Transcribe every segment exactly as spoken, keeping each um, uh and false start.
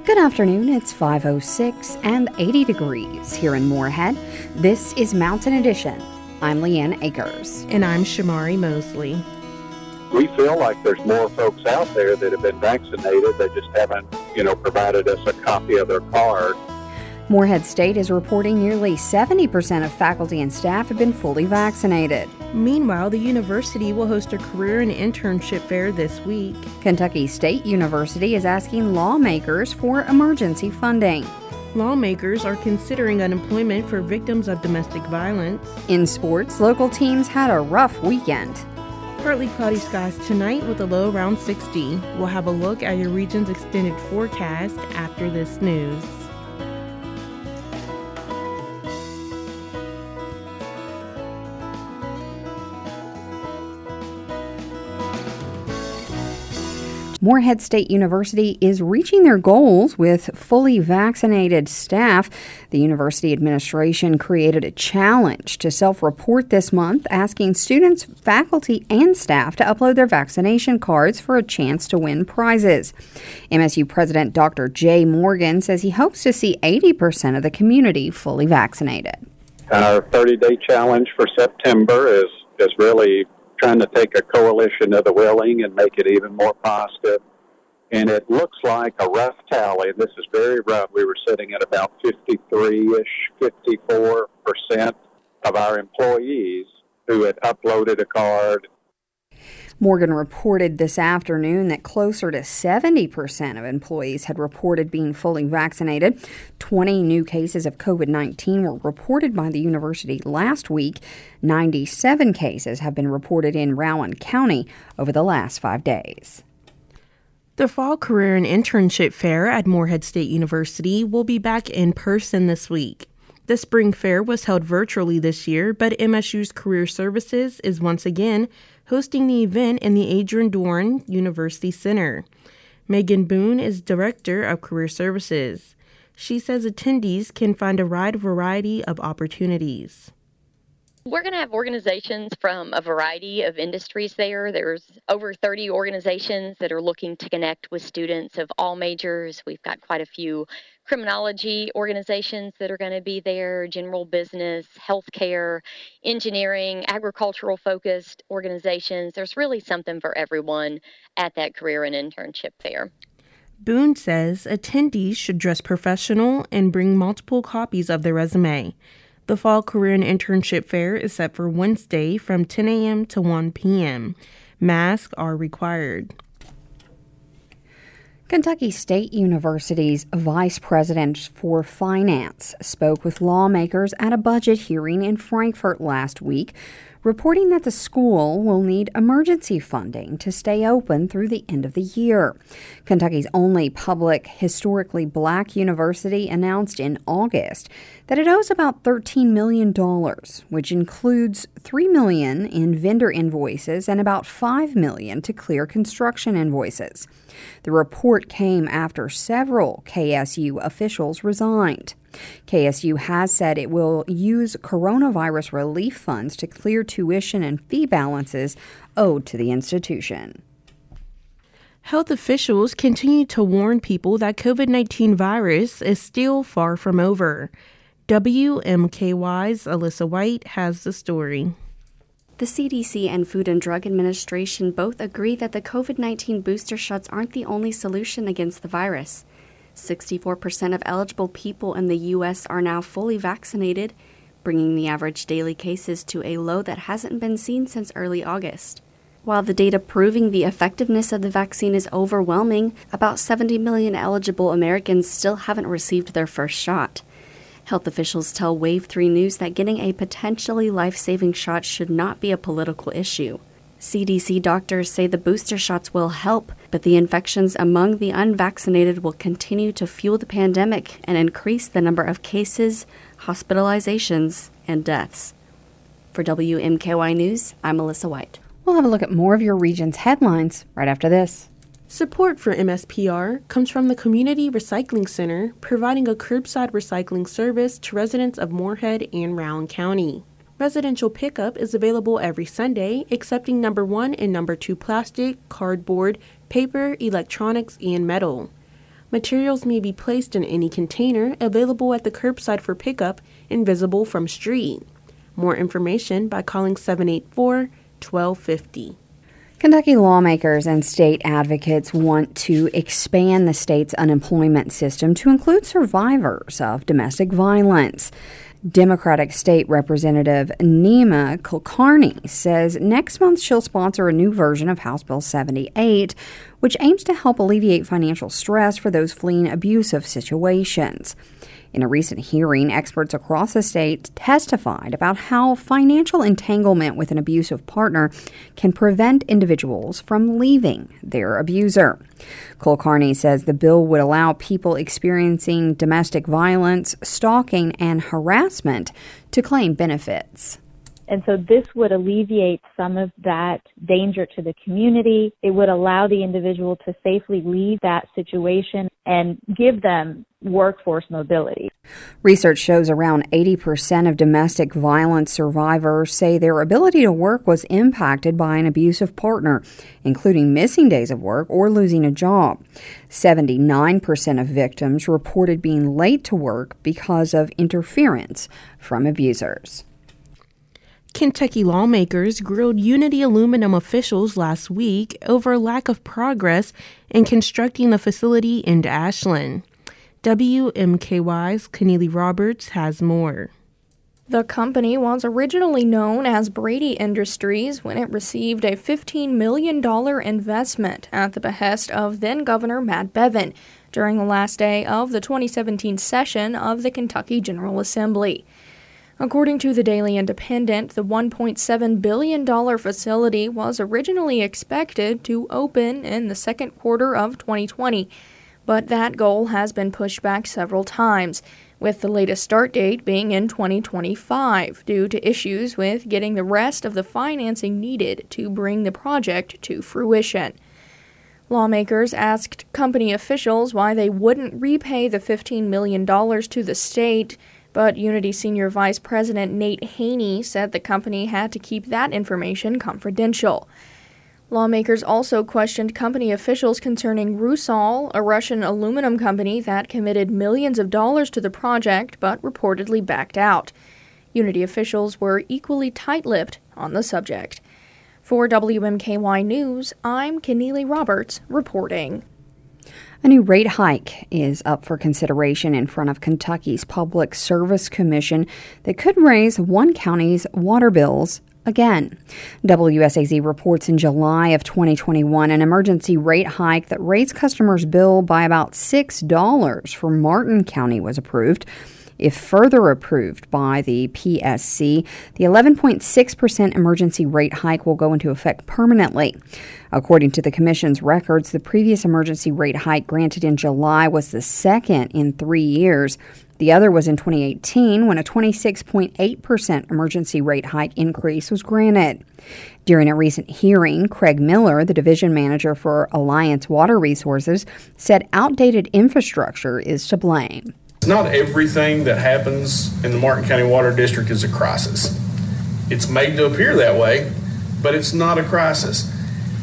Good afternoon, it's five oh six and eighty degrees here in Moorhead. This is Mountain Edition. I'm Leanne Akers. And I'm Shamari Mosley. We feel like there's more folks out there that have been vaccinated. They just haven't, you know, provided us a copy of their card. Moorhead State is reporting nearly seventy percent of faculty and staff have been fully vaccinated. Meanwhile, the university will host a career and internship fair this week. Kentucky State University is asking lawmakers for emergency funding. Lawmakers are considering unemployment for victims of domestic violence. In sports, local teams had a rough weekend. Partly cloudy skies tonight with a low around sixty. We'll have a look at your region's extended forecast after this news. Moorhead State University is reaching their goals with fully vaccinated staff. The university administration created a challenge to self-report this month, asking students, faculty, and staff to upload their vaccination cards for a chance to win prizes. M S U President Doctor Jay Morgan says he hopes to see eighty percent of the community fully vaccinated. Our thirty-day challenge for September is, is really trying to take a coalition of the willing and make it even more positive. And it looks like a rough tally. This is very rough. We were sitting at about fifty-three-ish, fifty-four percent of our employees who had uploaded a card. Morgan reported this afternoon that closer to seventy percent of employees had reported being fully vaccinated. twenty new cases of covid nineteen were reported by the university last week. ninety-seven cases have been reported in Rowan County over the last five days. The Fall Career and Internship Fair at Moorhead State University will be back in person this week. The spring fair was held virtually this year, but M S U's Career Services is once again hosting the event in the Adrian Dorn University Center. Megan Boone is Director of Career Services. She says attendees can find a wide variety of opportunities. We're going to have organizations from a variety of industries there. There's over thirty organizations that are looking to connect with students of all majors. We've got quite a few criminology organizations that are going to be there, general business, healthcare, engineering, agricultural focused organizations. There's really something for everyone at that career and internship fair. Boone says attendees should dress professional and bring multiple copies of their resume. The Fall Career and Internship Fair is set for Wednesday from ten a.m. to one p.m. Masks are required. Kentucky State University's Vice President for Finance spoke with lawmakers at a budget hearing in Frankfort last week, reporting that the school will need emergency funding to stay open through the end of the year. Kentucky's only public, historically black university announced in August that it owes about thirteen million dollars, which includes three million dollars in vendor invoices and about five million dollars to clear construction invoices. The report came after several K S U officials resigned. K S U has said it will use coronavirus relief funds to clear tuition and fee balances owed to the institution. Health officials continue to warn people that covid nineteen virus is still far from over. W M K Y's Alyssa White has the story. The C D C and Food and Drug Administration both agree that the covid nineteen booster shots aren't the only solution against the virus. sixty-four percent of eligible people in the U S are now fully vaccinated, bringing the average daily cases to a low that hasn't been seen since early August. While the data proving the effectiveness of the vaccine is overwhelming, about seventy million eligible Americans still haven't received their first shot. Health officials tell Wave three News that getting a potentially life-saving shot should not be a political issue. C D C doctors say the booster shots will help, but the infections among the unvaccinated will continue to fuel the pandemic and increase the number of cases, hospitalizations, and deaths. For W M K Y News, I'm Alyssa White. We'll have a look at more of your region's headlines right after this. Support for M S P R comes from the Community Recycling Center, providing a curbside recycling service to residents of Moorhead and Rowan County. Residential pickup is available every Sunday, accepting number one and number two plastic, cardboard, paper, electronics, and metal. Materials may be placed in any container available at the curbside for pickup and visible from street. More information by calling seven eight four, one two five zero. Kentucky lawmakers and state advocates want to expand the state's unemployment system to include survivors of domestic violence. Democratic State Representative Nima Kulkarni says next month she'll sponsor a new version of House Bill seventy-eight, which aims to help alleviate financial stress for those fleeing abusive situations. In a recent hearing, experts across the state testified about how financial entanglement with an abusive partner can prevent individuals from leaving their abuser. Kulkarni says the bill would allow people experiencing domestic violence, stalking, and harassment to claim benefits. And so this would alleviate some of that danger to the community. It would allow the individual to safely leave that situation and give them workforce mobility. Research shows around eighty percent of domestic violence survivors say their ability to work was impacted by an abusive partner, including missing days of work or losing a job. seventy-nine percent of victims reported being late to work because of interference from abusers. Kentucky lawmakers grilled Unity Aluminum officials last week over lack of progress in constructing the facility in Ashland. W M K Y's Keneally Roberts has more. The company was originally known as Brady Industries when it received a fifteen million dollars investment at the behest of then-Governor Matt Bevin during the last day of the twenty seventeen session of the Kentucky General Assembly. According to the Daily Independent, the one point seven billion dollars facility was originally expected to open in the second quarter of twenty twenty, but that goal has been pushed back several times, with the latest start date being in twenty twenty-five due to issues with getting the rest of the financing needed to bring the project to fruition. Lawmakers asked company officials why they wouldn't repay the fifteen million dollars to the state, but Unity Senior Vice President Nate Haney said the company had to keep that information confidential. Lawmakers also questioned company officials concerning Rusal, a Russian aluminum company that committed millions of dollars to the project but reportedly backed out. Unity officials were equally tight-lipped on the subject. For W M K Y News, I'm Keneally Roberts reporting. A new rate hike is up for consideration in front of Kentucky's Public Service Commission that could raise one county's water bills again. W S A Z reports in July of twenty twenty-one an emergency rate hike that raised customers' bill by about six dollars for Martin County was approved. If further approved by the P S C, the eleven point six percent emergency rate hike will go into effect permanently. According to the Commission's records, the previous emergency rate hike granted in July was the second in three years. The other was in twenty eighteen when a twenty-six point eight percent emergency rate hike increase was granted. During a recent hearing, Craig Miller, the division manager for Alliance Water Resources, said outdated infrastructure is to blame. Not everything that happens in the Martin County Water District is a crisis. It's made to appear that way, but it's not a crisis.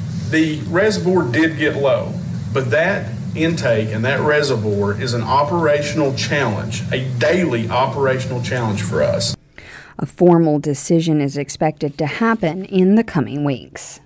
The reservoir did get low, but that intake and that reservoir is an operational challenge, a daily operational challenge for us. A formal decision is expected to happen in the coming weeks.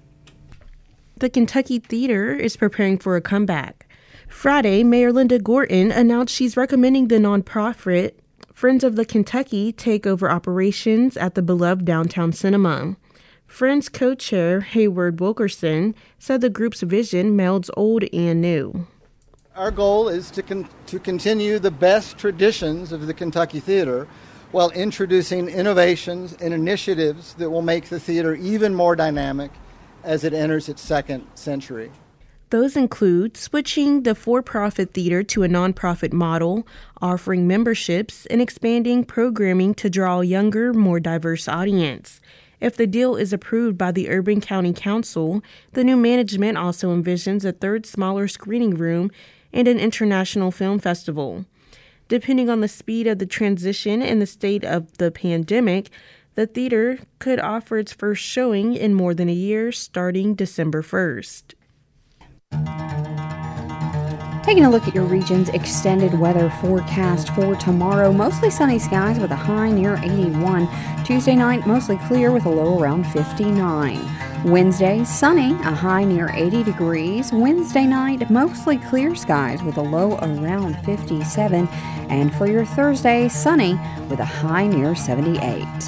The Kentucky Theater is preparing for a comeback. Friday, Mayor Linda Gorton announced she's recommending the nonprofit Friends of the Kentucky take over operations at the beloved downtown cinema. Friends co-chair Hayward Wilkerson said the group's vision melds old and new. Our goal is to con- to continue the best traditions of the Kentucky Theater while introducing innovations and initiatives that will make the theater even more dynamic as it enters its second century. Those include switching the for-profit theater to a nonprofit model, offering memberships, and expanding programming to draw a younger, more diverse audience. If the deal is approved by the Urban County Council, the new management also envisions a third smaller screening room and an international film festival. Depending on the speed of the transition and the state of the pandemic, the theater could offer its first showing in more than a year starting December first. Taking a look at your region's extended weather forecast for tomorrow. Mostly sunny skies with a high near eighty-one. Tuesday night, mostly clear with a low around fifty-nine. Wednesday, sunny, a high near eighty degrees. Wednesday night, mostly clear skies with a low around fifty-seven. And for your Thursday, sunny with a high near seventy-eight.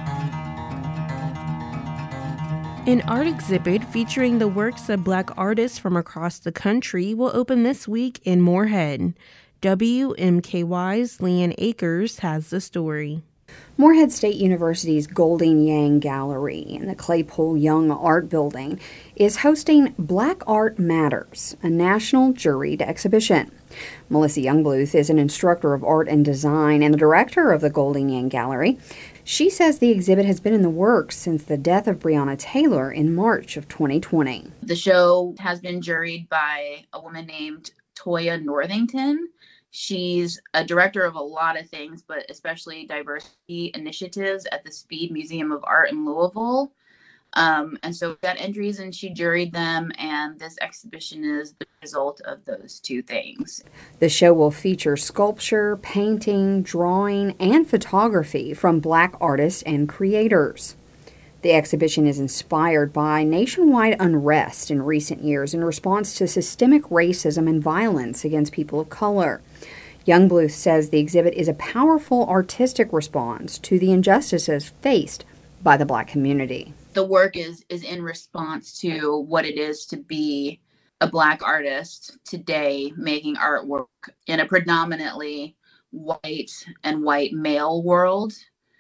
An art exhibit featuring the works of Black artists from across the country will open this week in Moorhead. W M K Y's Leanne Akers has the story. Moorhead State University's Golding Yang Gallery in the Claypole Young Art Building is hosting Black Art Matters, a national juried exhibition. Melissa Youngbluth is an instructor of art and design and the director of the Golding Yang Gallery. She says the exhibit has been in the works since the death of Breonna Taylor in March of twenty twenty. The show has been juried by a woman named Toya Northington. She's a director of a lot of things, but especially diversity initiatives at the Speed Museum of Art in Louisville. Um, and so we got entries and she juried them, and this exhibition is the result of those two things. The show will feature sculpture, painting, drawing, and photography from Black artists and creators. The exhibition is inspired by nationwide unrest in recent years in response to systemic racism and violence against people of color. Youngbluth says the exhibit is a powerful artistic response to the injustices faced by the Black community. The work is is in response to what it is to be a Black artist today, making artwork in a predominantly white and white male world.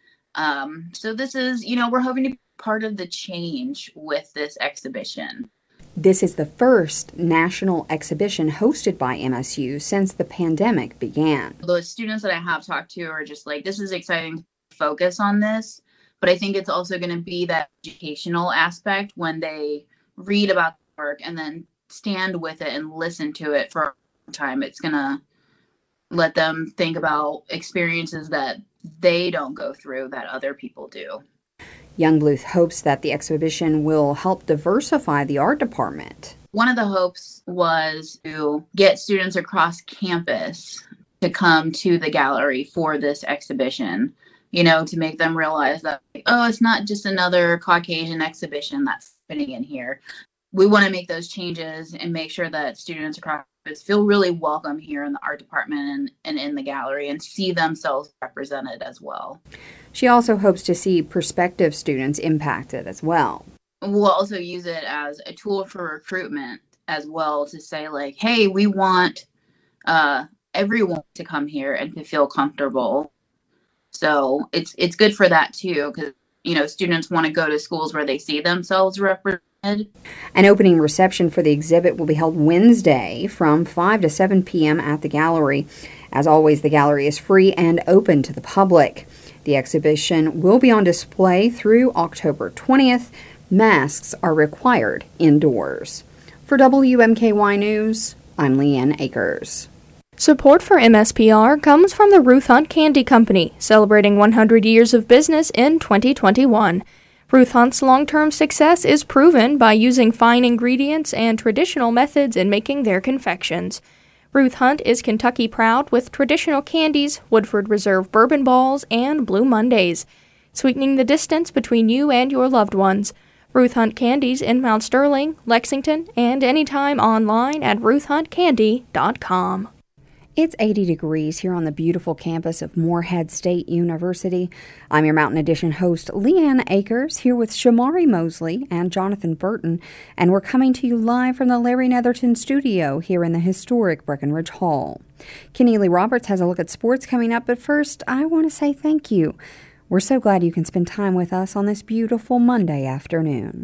Um, so this is, you know, we're hoping to be part of the change with this exhibition. This is the first national exhibition hosted by M S U since the pandemic began. The students that I have talked to are just like, this is exciting to focus on this, but I think it's also going to be that educational aspect when they read about the work and then stand with it and listen to it for a time. It's going to let them think about experiences that they don't go through that other people do. Youngbluth hopes that the exhibition will help diversify the art department. One of the hopes was to get students across campus to come to the gallery for this exhibition, you know, to make them realize that, oh, it's not just another Caucasian exhibition that's happening in here. We want to make those changes and make sure that students across campus feel really welcome here in the art department and, and in the gallery and see themselves represented as well. She also hopes to see prospective students impacted as well. We'll also use it as a tool for recruitment as well, to say like, hey, we want uh, everyone to come here and to feel comfortable. So it's it's good for that too, because, you know, students want to go to schools where they see themselves represented. An opening reception for the exhibit will be held Wednesday from five to seven p.m. at the gallery. As always, the gallery is free and open to the public. The exhibition will be on display through October twentieth. Masks are required indoors. For W M K Y News, I'm Leanne Akers. Support for M S P R comes from the Ruth Hunt Candy Company, celebrating one hundred years of business in twenty twenty-one. Ruth Hunt's long-term success is proven by using fine ingredients and traditional methods in making their confections. Ruth Hunt is Kentucky proud with traditional candies, Woodford Reserve bourbon balls, and Blue Mondays, sweetening the distance between you and your loved ones. Ruth Hunt Candies in Mount Sterling, Lexington, and anytime online at ruth hunt candy dot com. It's eighty degrees here on the beautiful campus of Moorhead State University. I'm your Mountain Edition host, Leanne Akers, here with Shamari Mosley and Jonathan Burton, and we're coming to you live from the Larry Netherton studio here in the historic Breckenridge Hall. Keneally Roberts has a look at sports coming up, but first, I want to say thank you. We're so glad you can spend time with us on this beautiful Monday afternoon.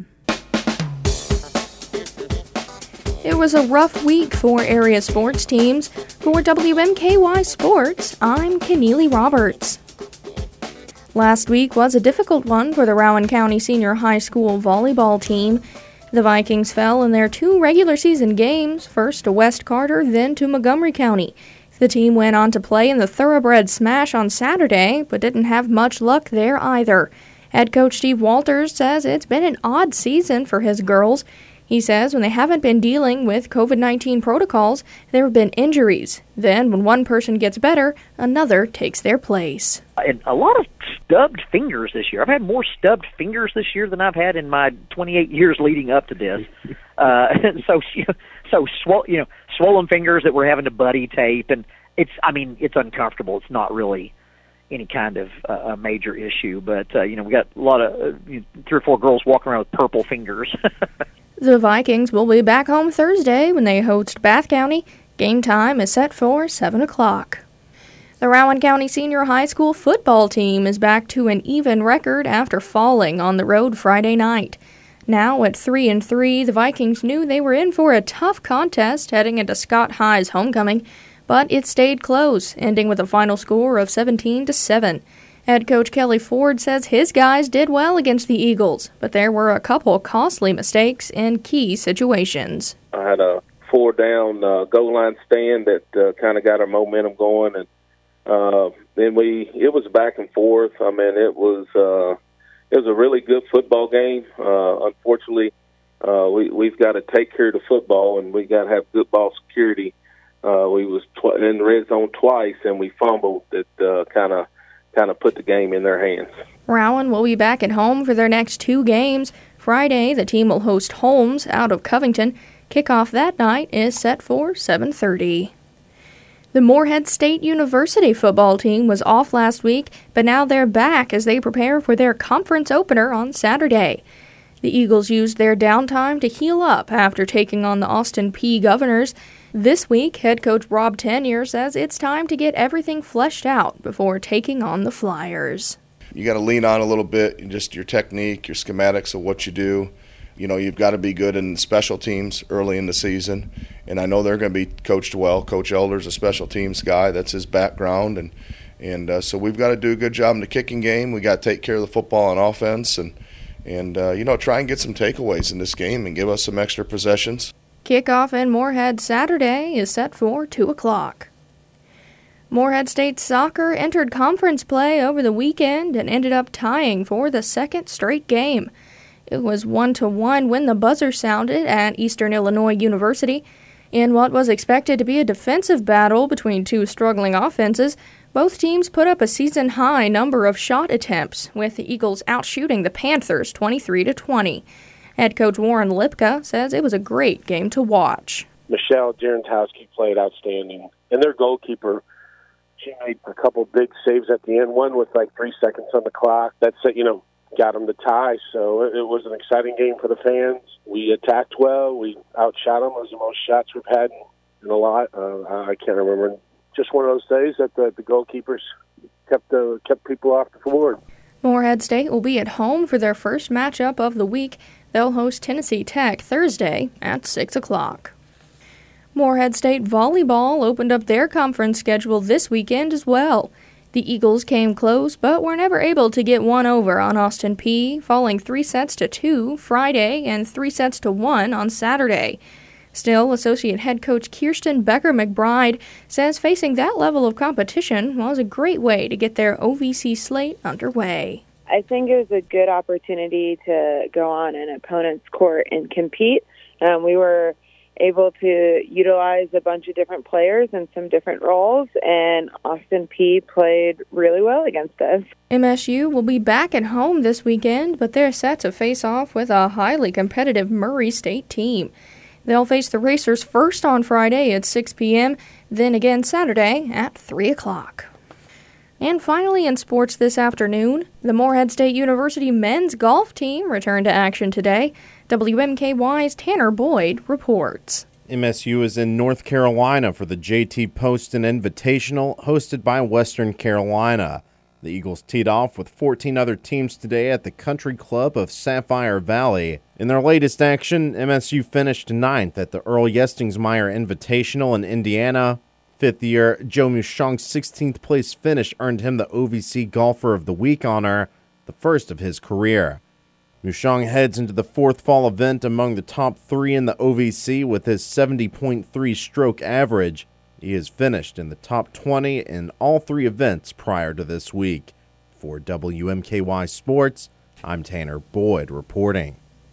It was a rough week for area sports teams. For W M K Y Sports, I'm Keneally Roberts. Last week was a difficult one for the Rowan County Senior High School volleyball team. The Vikings fell in their two regular season games, first to West Carter, then to Montgomery County. The team went on to play in the Thoroughbred Smash on Saturday, but didn't have much luck there either. Head coach Steve Walters says it's been an odd season for his girls. He says when they haven't been dealing with COVID nineteen protocols, there have been injuries. Then, when one person gets better, another takes their place. And a lot of stubbed fingers this year. I've had more stubbed fingers this year than I've had in my twenty-eight years leading up to this. Uh, so, so sw- you know, swollen fingers that we're having to buddy tape, and it's. I mean, it's uncomfortable. It's not really any kind of uh, a major issue, but uh, you know, we got a lot of uh, you know, three or four girls walking around with purple fingers. The Vikings will be back home Thursday when they host Bath County. Game time is set for seven o'clock. The Rowan County Senior High School football team is back to an even record after falling on the road Friday night. Now at three and three, the Vikings knew they were in for a tough contest heading into Scott High's homecoming, but it stayed close, ending with a final score of seventeen to seven. Head coach Kelly Ford says his guys did well against the Eagles, but there were a couple costly mistakes in key situations. I had a four-down uh, goal line stand that uh, kind of got our momentum going, and uh, then we it was back and forth. I mean, it was uh, it was a really good football game. Uh, unfortunately, uh, we we've got to take care of the football, and we got to have good ball security. Uh, we was tw- in the red zone twice, and we fumbled. That uh, kind of. kind of put the game in their hands. Rowan will be back at home for their next two games. Friday, the team will host Holmes out of Covington. Kickoff that night is set for seven thirty. The Morehead State University football team was off last week, but now they're back as they prepare for their conference opener on Saturday. The Eagles used their downtime to heal up after taking on the Austin Peay Governors. This week, head coach Rob Tenier says it's time to get everything fleshed out before taking on the Flyers. You got to lean on a little bit, just your technique, your schematics of what you do. You know, you've got to be good in special teams early in the season, and I know they're going to be coached well. Coach Elder's a special teams guy. That's his background, and and uh, so we've got to do a good job in the kicking game. We got to take care of the football on offense, and and uh, you know, try and get some takeaways in this game and give us some extra possessions. Kickoff in Morehead Saturday is set for two o'clock. Morehead State soccer entered conference play over the weekend and ended up tying for the second straight game. It was one to one when the buzzer sounded at Eastern Illinois University. In what was expected to be a defensive battle between two struggling offenses, both teams put up a season-high number of shot attempts, with the Eagles outshooting the Panthers twenty-three to twenty. Head coach Warren Lipka says it was a great game to watch. Michelle Jerentowski played outstanding, and their goalkeeper, she made a couple big saves at the end. One with like three seconds on the clock. That's you know got them to tie. So it, it was an exciting game for the fans. We attacked well. We outshot them. It was the most shots we've had in a lot. Uh, I can't remember. Just one of those days that the, the goalkeepers kept uh, kept people off the board. Morehead State will be at home for their first matchup of the week. They'll host Tennessee Tech Thursday at six o'clock. Morehead State Volleyball opened up their conference schedule this weekend as well. The Eagles came close, but were never able to get one over on Austin Peay, falling three sets to two Friday and three sets to one on Saturday. Still, Associate Head Coach Kirsten Becker-McBride says facing that level of competition was a great way to get their O V C slate underway. I think it was a good opportunity to go on an opponent's court and compete. Um, we were able to utilize a bunch of different players in some different roles, and Austin Peay played really well against us. M S U will be back at home this weekend, but they're set to face off with a highly competitive Murray State team. They'll face the Racers first on Friday at six p.m., then again Saturday at three o'clock. And finally in sports this afternoon, the Morehead State University men's golf team returned to action today. W M K Y's Tanner Boyd reports. M S U is in North Carolina for the J T Poston Invitational hosted by Western Carolina. The Eagles teed off with fourteen other teams today at the Country Club of Sapphire Valley. In their latest action, M S U finished ninth at the Earl Yestingsmeyer Invitational in Indiana. Fifth year, Joe Mushong's sixteenth place finish earned him the O V C Golfer of the Week honor, the first of his career. Mushong heads into the fourth fall event among the top three in the O V C with his seventy point three stroke average. He has finished in the top twenty in all three events prior to this week. For W M K Y Sports, I'm Tanner Boyd reporting.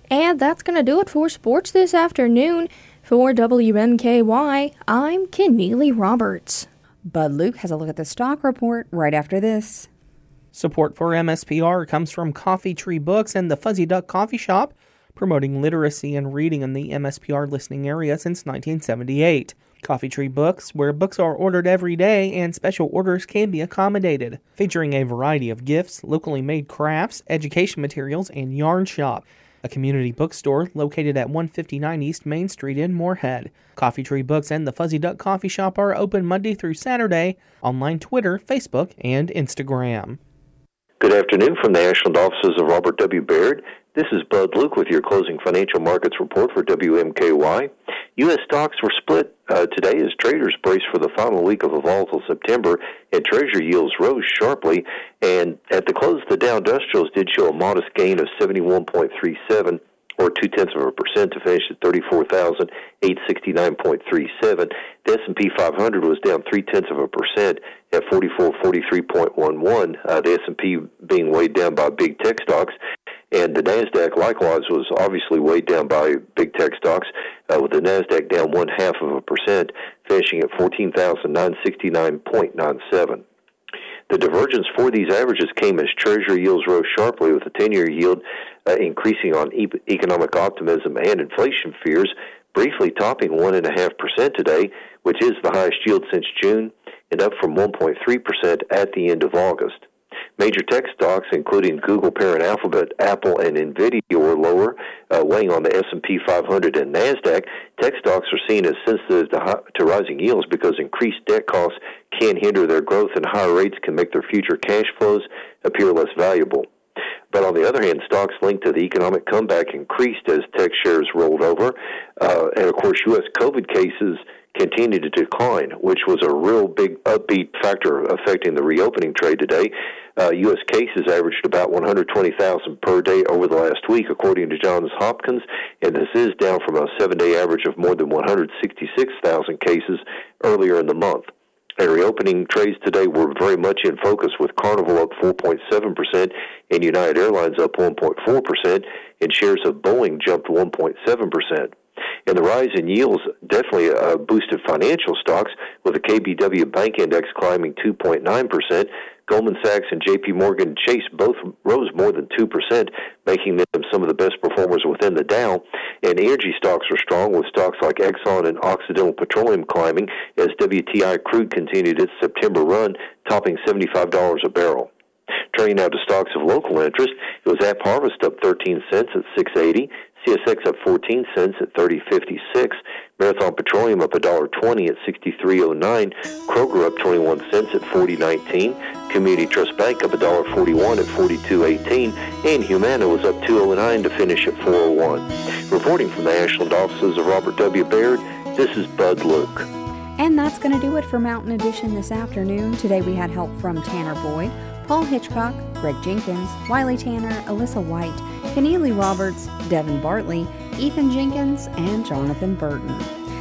And that's going to do it for sports this afternoon. For W M K Y, I'm Keneally Roberts. Bud Luke has a look at the stock report right after this. Support for M S P R comes from Coffee Tree Books and the Fuzzy Duck Coffee Shop, promoting literacy and reading in the M S P R listening area since nineteen seventy-eight. Coffee Tree Books, where books are ordered every day and special orders can be accommodated, featuring a variety of gifts, locally made crafts, education materials, and yarn shop. A community bookstore located at one fifty-nine East Main Street in Moorhead. Coffee Tree Books and the Fuzzy Duck Coffee Shop are open Monday through Saturday, online Twitter, Facebook, and Instagram. Good afternoon from the Ashland offices of Robert W. Baird. This is Bud Luke with your closing financial markets report for W M K Y. U S stocks were split uh, today as traders braced for the final week of a volatile September, and Treasury yields rose sharply. And at the close, the Dow Industrials did show a modest gain of seventy-one point three seven, or two-tenths of a percent, to finish at thirty-four thousand eight hundred sixty-nine point three seven. The S and P five hundred was down three-tenths of a percent at forty-four forty-three point one one, uh, the S and P being weighed down by big tech stocks. And the NASDAQ likewise was obviously weighed down by big tech stocks, uh, with the NASDAQ down one-half of a percent, finishing at fourteen thousand nine hundred sixty-nine point nine seven. The divergence for these averages came as Treasury yields rose sharply, with the ten-year yield uh, increasing on e- economic optimism and inflation fears, briefly topping one point five percent today, which is the highest yield since June, and up from one point three percent at the end of August. Major tech stocks, including Google parent Alphabet, Apple, and NVIDIA, were lower, uh, weighing on the S and P five hundred and NASDAQ. Tech stocks are seen as sensitive to, high, to rising yields because increased debt costs can hinder their growth, and higher rates can make their future cash flows appear less valuable. But on the other hand, stocks linked to the economic comeback increased as tech shares rolled over. Uh, and, of course, U S COVID cases continued to decline, which was a real big upbeat factor affecting the reopening trade today. Uh, U S cases averaged about one hundred twenty thousand per day over the last week, according to Johns Hopkins, and this is down from a seven-day average of more than one hundred sixty-six thousand cases earlier in the month. And reopening trades today were very much in focus, with Carnival up four point seven percent and United Airlines up one point four percent, and shares of Boeing jumped one point seven percent. And the rise in yields definitely uh, boosted financial stocks, with the K B W Bank Index climbing two point nine percent. Goldman Sachs and J P Morgan Chase both rose more than two percent, making them some of the best performers within the Dow. And energy stocks are strong, with stocks like Exxon and Occidental Petroleum climbing as W T I crude continued its September run, topping seventy-five dollars a barrel. Turning now to stocks of local interest, it was AppHarvest up thirteen cents at six eighty, C S X up fourteen cents at thirty fifty-six, Marathon Petroleum up one dollar twenty at sixty-three oh nine, Kroger up twenty-one cents at forty nineteen, Community Trust Bank up one dollar forty-one at forty-two eighteen, and Humana was up two oh nine to finish at four oh one. Reporting from the Ashland offices of Robert W. Baird, this is Bud Luke. And that's going to do it for Mountain Edition this afternoon. Today we had help from Tanner Boyd, Paul Hitchcock, Greg Jenkins, Wiley Tanner, Alyssa White, Keneally Roberts, Devin Bartley, Ethan Jenkins, and Jonathan Burton.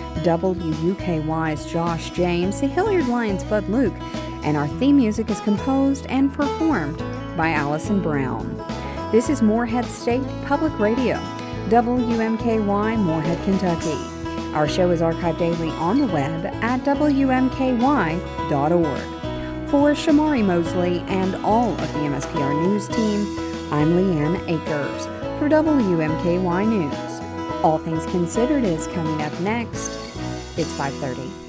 W U K Y's Josh James, the Hilliard Lions' Bud Luke, and our theme music is composed and performed by Allison Brown. This is Moorhead State Public Radio, W M K Y, Moorhead, Kentucky. Our show is archived daily on the web at W M K Y dot org. For Shamari Mosley and all of the M S P R News team, I'm Leanne Akers for W M K Y News. All Things Considered is coming up next. It's five thirty.